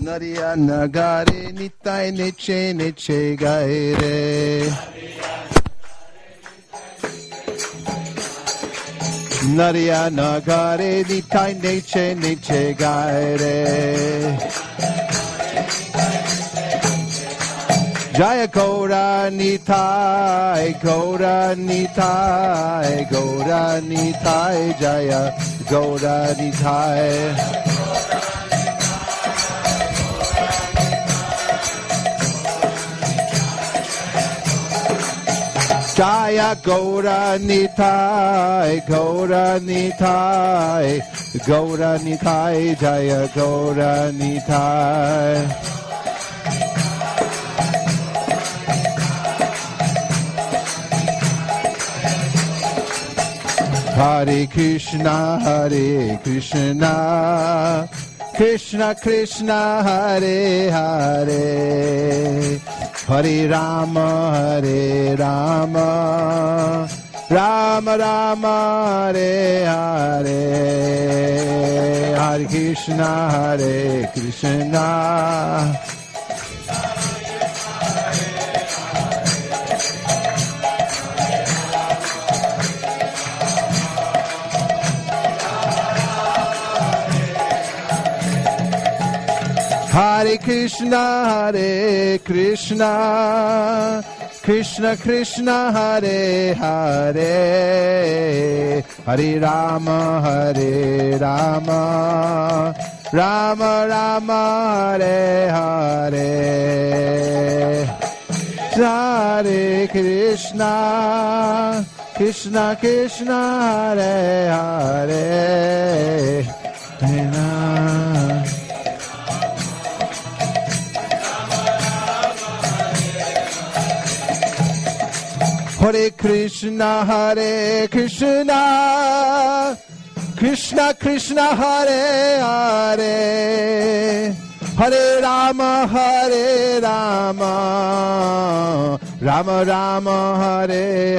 Nariya nagare nitai neche neche gaire. Nariya nagare nitai neche neche gaire. Jaya Gaura Nitai, Gaura Nitai, Gaura Nitai, Jaya Gaura Nitai. Jaya Gaura Nitai, Gaura Nitai, Gaura Nitai, Jaya Gaura Nitai. Hare Krishna, Krishna Krishna, Hare Hare, Hare Rama, Rama Rama, Hare Hare, Hare Krishna, Krishna. Hare Krishna, Krishna Krishna, Hare Hare, Hare Rama, Rama Rama, Hare Hare, Hare Krishna, Krishna Krishna, Hare Hare, Hare Hare Krishna, Krishna Krishna, Hare Hare, Hare Rama, Rama Rama, Hare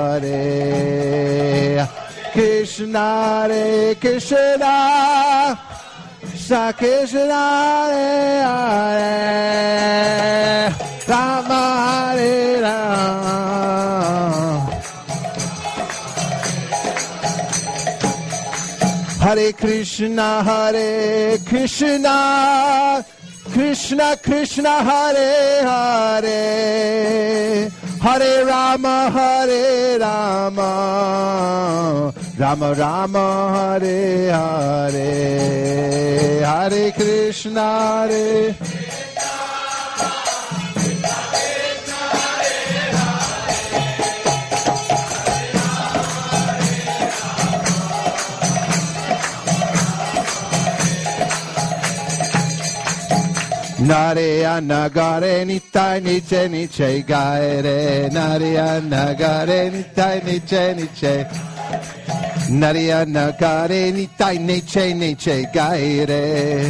Hare, Krishna, Krishna, Krishna Krishna, Hare Hare, Rama, Hare Rama. Hare Krishna, Krishna Krishna, Hare Hare, Hare Rama, Rama Rama, Hare Hare, Hare Krishna, Hare Nariya nagare nitai niche niche gaire. Nariya nagare nitai niche niche. Nariya nagare nitai niche niche gaire.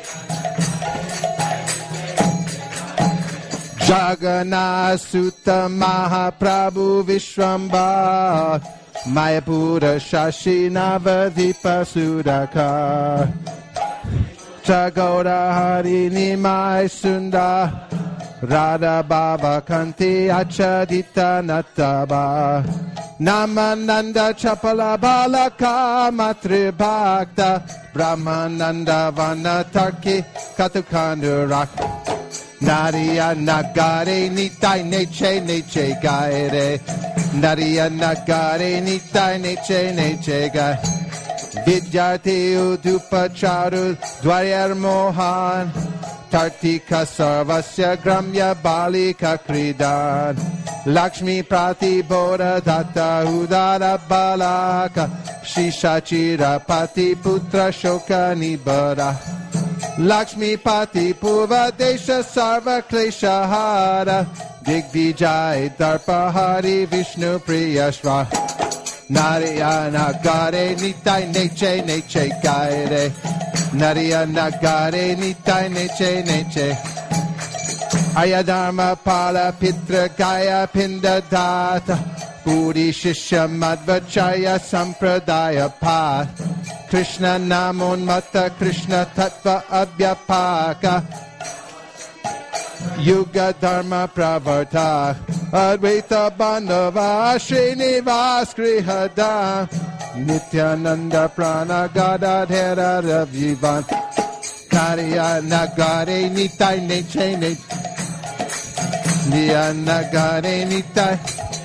Jagannath Sutta Mahaprabhu Vishwambara Mayapura Shashi Navadvipa Sudakar Chagoda Hari Nimai Sunda Radha Baba Kanti Achadita Nataba Namananda Chapala Balaka Matri Bhakta Brahmananda Vanatarki Katukandurak Nariya Nagare Nitai Neche Neche Gaire Nariya Nagare Nitai Neche Neche Gaire Vidyarthi Udupacharu Dwaryar Mohan Tartika Sarvasya Gramya Balika Kridan Lakshmi Prati Bodha Datta Udara Balaka Shishachira Pati Putra Shoka Nibara Lakshmi Pati Purva Desha Sarva Klesha Hara Digvijay Darpa Hari Vishnu Priyashva Nariya Nagare Nitai Neche Neche Gaire Nariya Nagare Nitai Neche Neche Ayadharma Pala Pitra Gaya Pinda Data Puri Shishya Madhvachaya Sampradaya Path Krishna Namonmata Krishna Tattva Abhyapaka Yuga Dharma Pravarta Advaita Bandhava Srinivas Grihada Nityananda Prana Gadadhara Ravivan Karya Nagare Nitai Neche Niya Nagare Nitai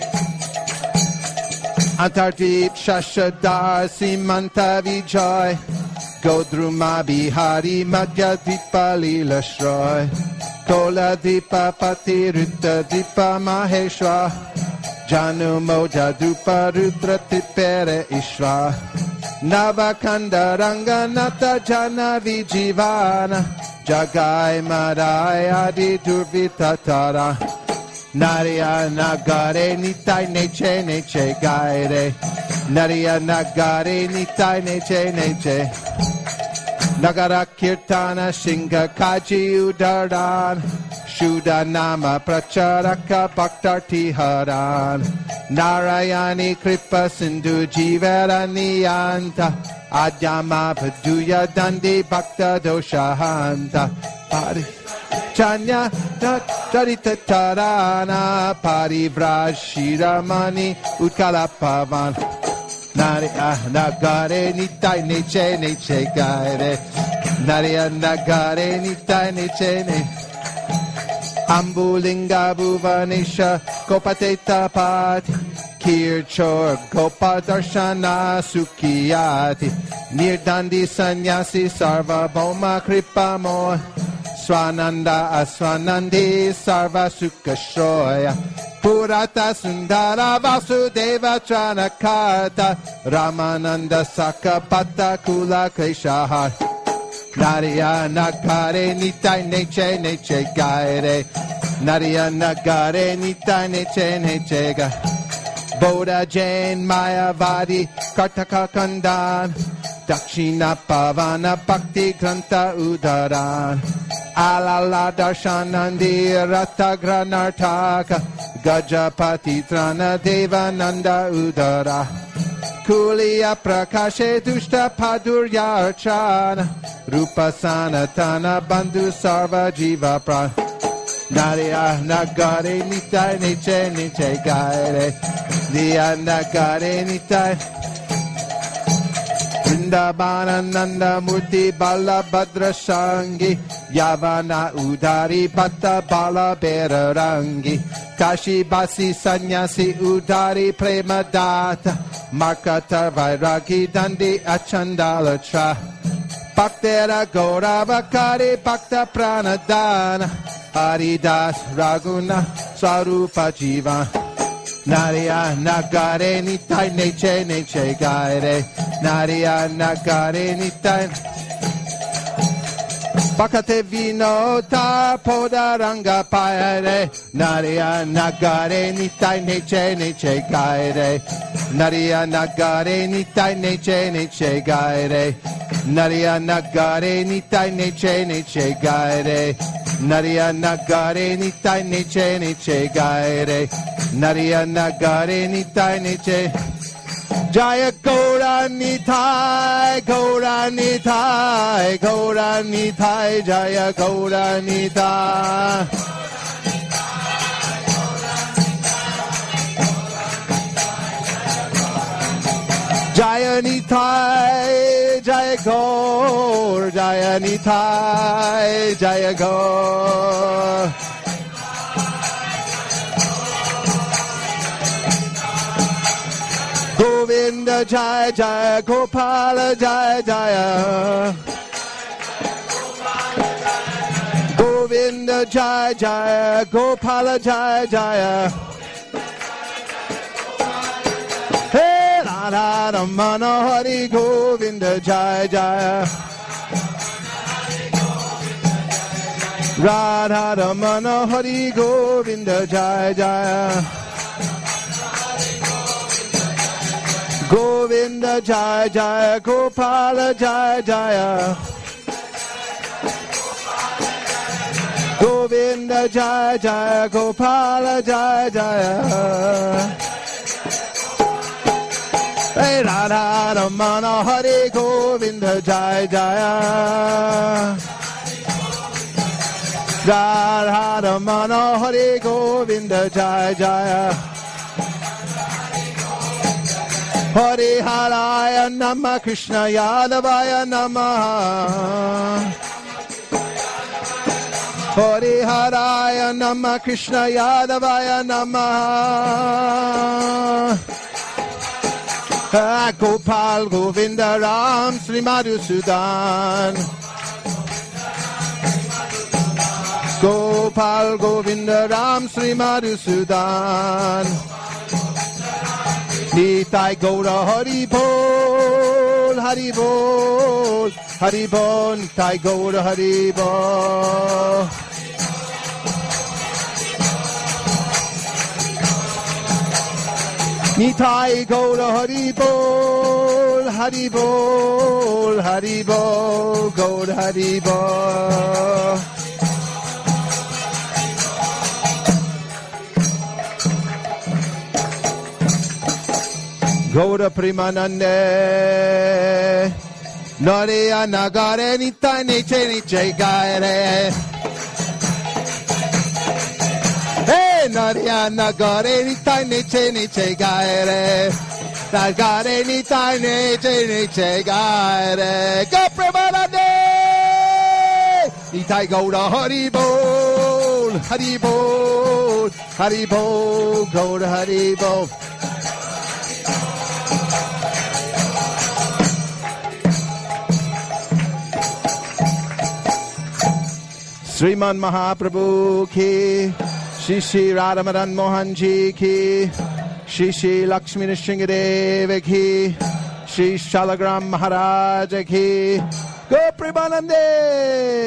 Antardeep Shashadar Simanta Vijay Godruma Bihari Madhya Dipa Lila Shroy Kola Dipa Pati Rutta Dipa Maheshwa Janu Moja Dupa Rudra Tipere Ishwa Navakanda Ranganata Jana Vijivana Jagai Madai Adi Durvitatara Narya Nagare Nitai Neche Neche Gaire Narya Nagare Nitai Neche Neche Nagara Kirtana Singha Kaji Udaran Shuddha Nama Pracharaka Bhaktarti Haran Narayani Kripa Sindhu Jivara Niyanta Adyama Paduya Dandi Bhakta Doshahanta Pari Chanya Charita Tarana Parivraj Shiramani Utkala Pavan Narya Nagare Nitai Neche Neche Gaire Narya Nagare Nitai Neche Neche Ambulinga Bhuvanesha Gopateta Pati Kirchor Gopadarshana Sukiyati Nirdandi Sanyasi Sarva Bhoma Kripamo Swananda Aswanandi Sarva Sukashoya Purata Sundara Vasudeva Tranakata Ramananda Sakapata Kula Kleshahar Narya Nagare Nitai Neche Neche Gaire Narya Nagare Nitai Neche Neche Ga Bodha Jain Mayavadi Kartaka Kandan Dakshina Pavana Bhakti Granta Udaran Alala Darshanandi Ratagranartaka Gajapati Trana Devananda Udara Kuliya Prakashe Dushta Padurya Archana Rupa Sanatana Bandhu Sarva Jiva Pran Narya Nagare Nitai Neche Neche Gaire Niya Nagare Nitai Vrindavana Nanda Murti Bala Bhadra Shangi Yavana Udari Bhatta Bala Berarangi Kashi Basi Sanyasi Udari Prema Data Markata Vairagi Dandi Achandala Cha Bhaktera Gauravakari Bhakta Pranadana Haridas Raguna Swarupa Jiva Narya Nagare Nitai Neche Neche Gaire Narya Nagare Nitai Bhakate Vinota Podaranga Paire Narya Nagare Nitai Neche Neche Gaire Narya Nagare Nitai Neche Neche Gaire Narya Nagare Nitai Neche Neche Gaire Narya Nagare Nitai Neche Neche Gaire Narya Nagare Nitai Neche Jaya Gaura Nitai Gaura Nitai Gaura Nitai Jaya Gaura Nitai Jaya Nitai Jaya Gaur Jaya Nitai Jaya Gaur Govinda Jaya Jaya Gopala Jaya Jaya Govinda Jaya Jaya Gopala Jaya Jaya Hey Radha Ramana Hari Govinda Jaya Jaya Radha Ramana Hari Govinda Jaya Jaya Govinda Jaya Jaya Gopala Jaya Jaya Govinda Jaya Jaya Gopala Jaya Jaya Hey Radha Ramana Hare Govinda Jai Jaya. Radha Ramana Hare Govinda Jai Jaya. Hare Haraya Namah Krishna Yadavaya Namah. Hare Haraya Namah Krishna Yadavaya Namah. Gopal Govinda Ram Sri Madhusudan. Gopal Govinda Ram Sri Madhusudan. Nitai Gaura Hari Bol, Hari Bol, Hari Bol, Nitai Gaura Hari Bol. Nitai Gaura Hari Bol, Hari Bol, Hari Bol, Gaura Hari Bol. Gaura Primanande Nariya Nagare Nita Niche Niche Gaire. Hey Nariya Nagare Nita Niche Niche Gaire. Nagare Nita Niche Niche Gaire. Go Primanande Nitai Gaura Hari Bol, Hari Bol, Hari Bol, Gaura Hari Bol. Sriman Mahaprabhu ki, Shri Shri Radha Madan Mohan ji ki, Shri Shri Lakshmi Nrsimhadev ki, Shri Shalagram Maharaj ki, Go Premanande!